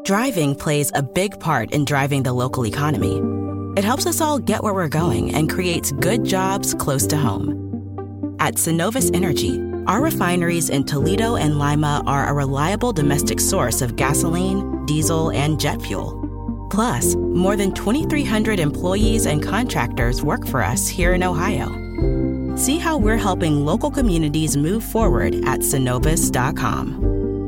Driving plays a big part in driving the local economy. It helps us all get where we're going and creates good jobs close to home. At Synovus Energy, our refineries in Toledo and Lima are a reliable domestic source of gasoline, diesel, and jet fuel. Plus, more than 2,300 employees and contractors work for us here in Ohio. See how we're helping local communities move forward at Synovus.com.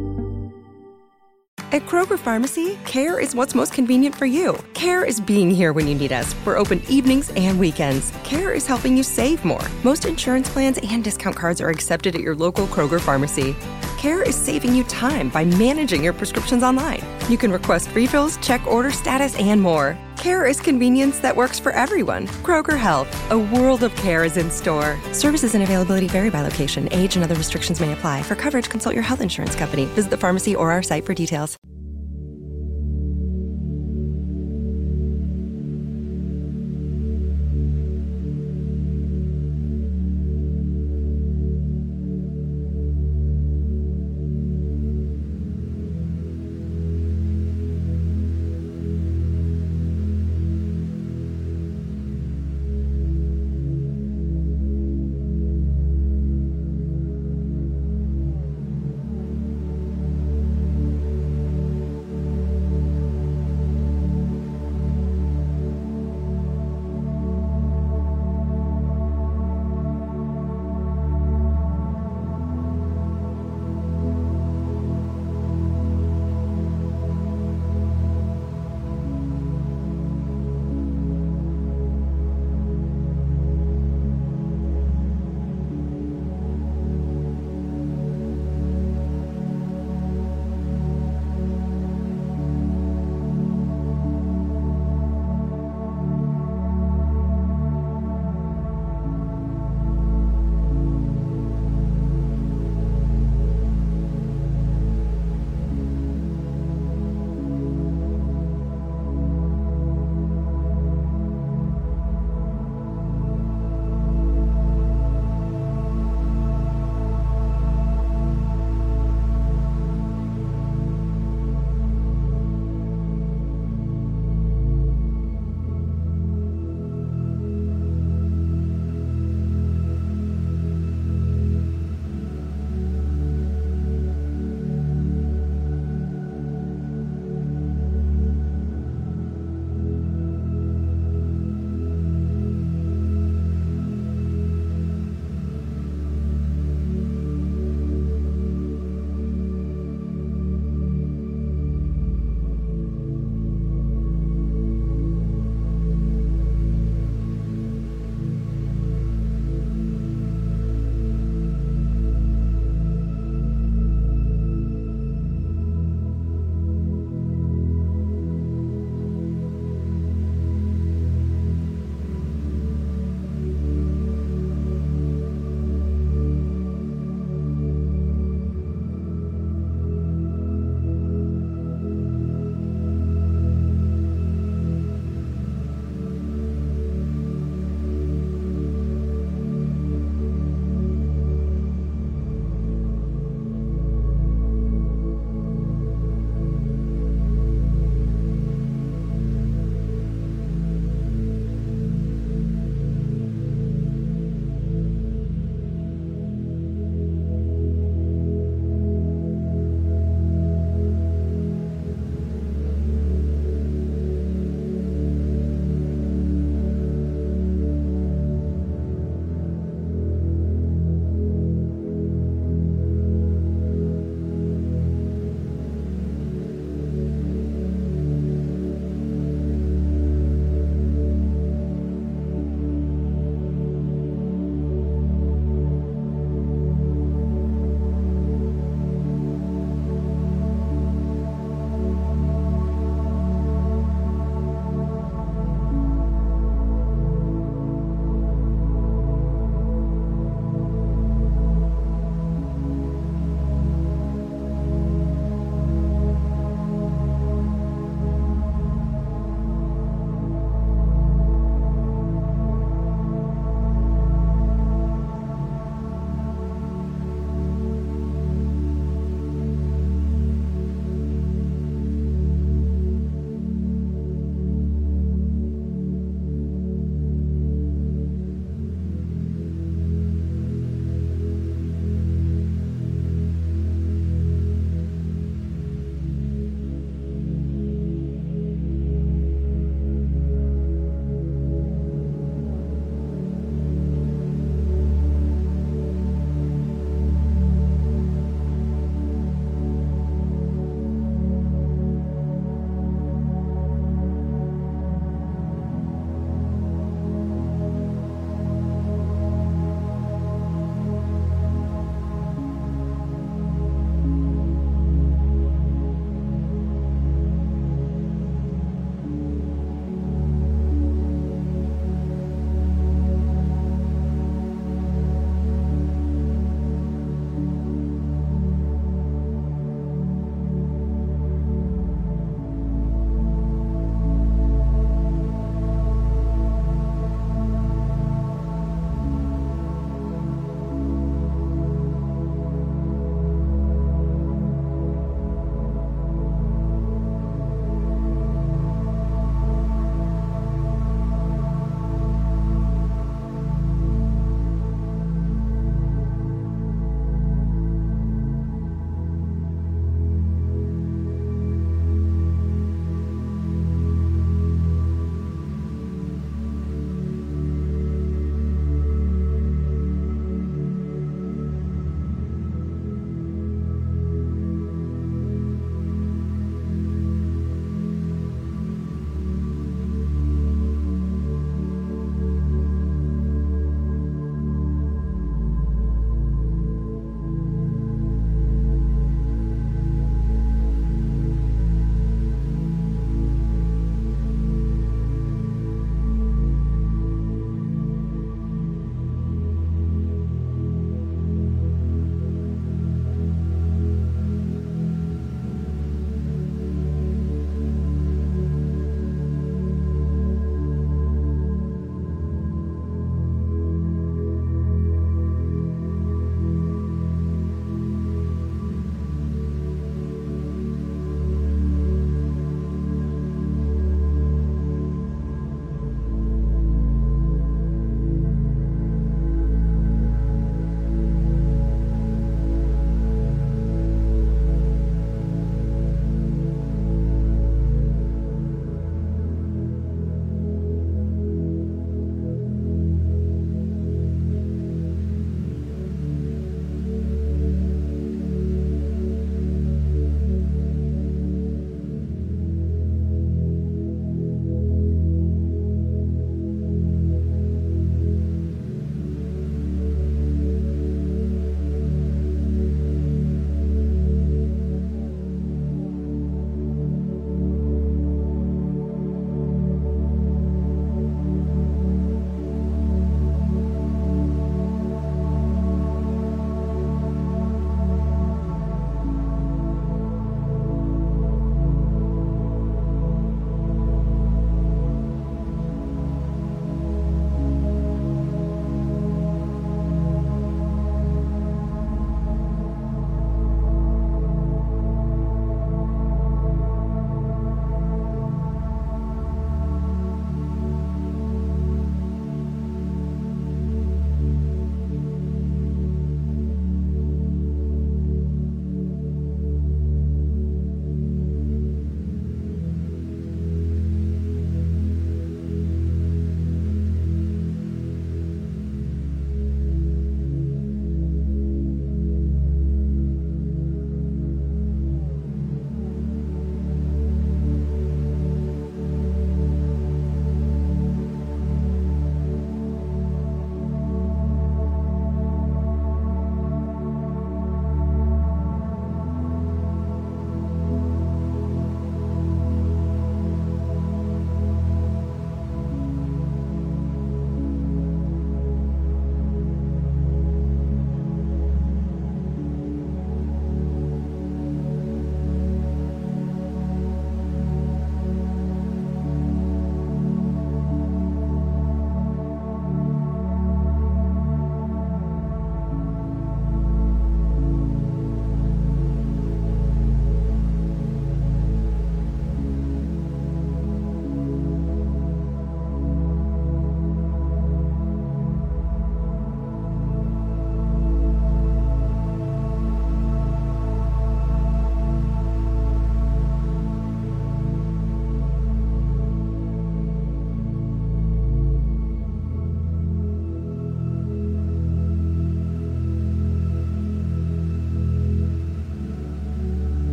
At Kroger Pharmacy, care is what's most convenient for you. Care is being here when you need us. We're open evenings and weekends. Care is helping you save more. Most insurance plans and discount cards are accepted at your local Kroger Pharmacy. Care is saving you time by managing your prescriptions online. You can request refills, check order status, and more. Care is convenience that works for everyone. Kroger Health, a world of care is in store. Services and availability vary by location. Age and other restrictions may apply. For coverage, consult your health insurance company. Visit the pharmacy or our site for details.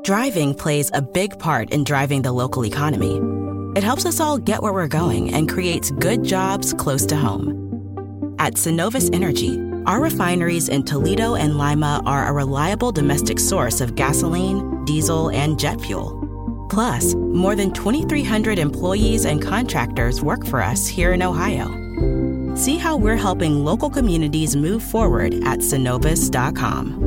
Driving plays a big part in driving the local economy. It helps us all get where we're going and creates good jobs close to home. At Synovus Energy, our refineries in Toledo and Lima are a reliable domestic source of gasoline, diesel, and jet fuel. Plus, more than 2,300 employees and contractors work for us here in Ohio. See how we're helping local communities move forward at Synovus.com.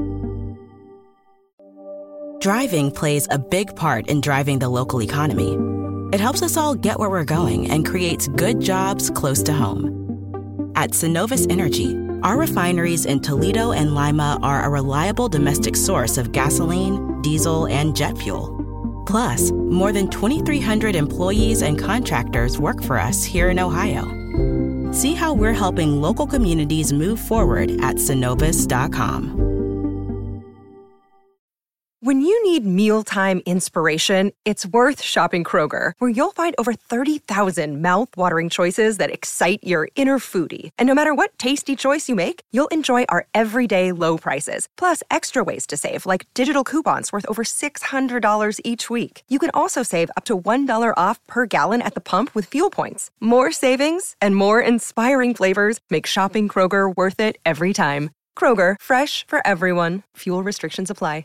Driving plays a big part in driving the local economy. It helps us all get where we're going and creates good jobs close to home. At Synovus Energy, our refineries in Toledo and Lima are a reliable domestic source of gasoline, diesel, and jet fuel. Plus, more than 2,300 employees and contractors work for us here in Ohio. See how we're helping local communities move forward at Synovus.com. When you need mealtime inspiration, it's worth shopping Kroger, where you'll find over 30,000 mouth-watering choices that excite your inner foodie. And no matter what tasty choice you make, you'll enjoy our everyday low prices, plus extra ways to save, like digital coupons worth over $600 each week. You can also save up to $1 off per gallon at the pump with fuel points. More savings and more inspiring flavors make shopping Kroger worth it every time. Kroger, fresh for everyone. Fuel restrictions apply.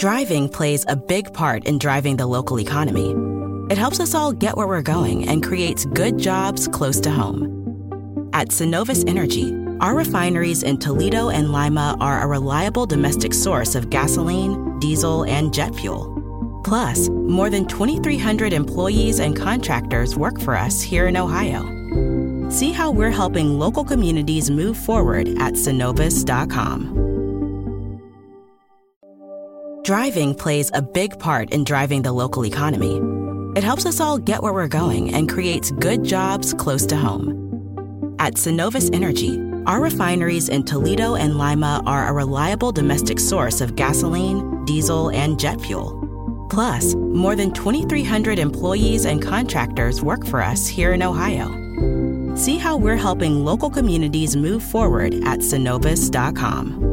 Driving plays a big part in driving the local economy. It helps us all get where we're going and creates good jobs close to home. At Synovus Energy, our refineries in Toledo and Lima are a reliable domestic source of gasoline, diesel, and jet fuel. Plus, more than 2,300 employees and contractors work for us here in Ohio. See how we're helping local communities move forward at Synovus.com. Driving plays a big part in driving the local economy. It helps us all get where we're going and creates good jobs close to home. At Synovus Energy, our refineries in Toledo and Lima are a reliable domestic source of gasoline, diesel, and jet fuel. Plus, more than 2,300 employees and contractors work for us here in Ohio. See how we're helping local communities move forward at Synovus.com.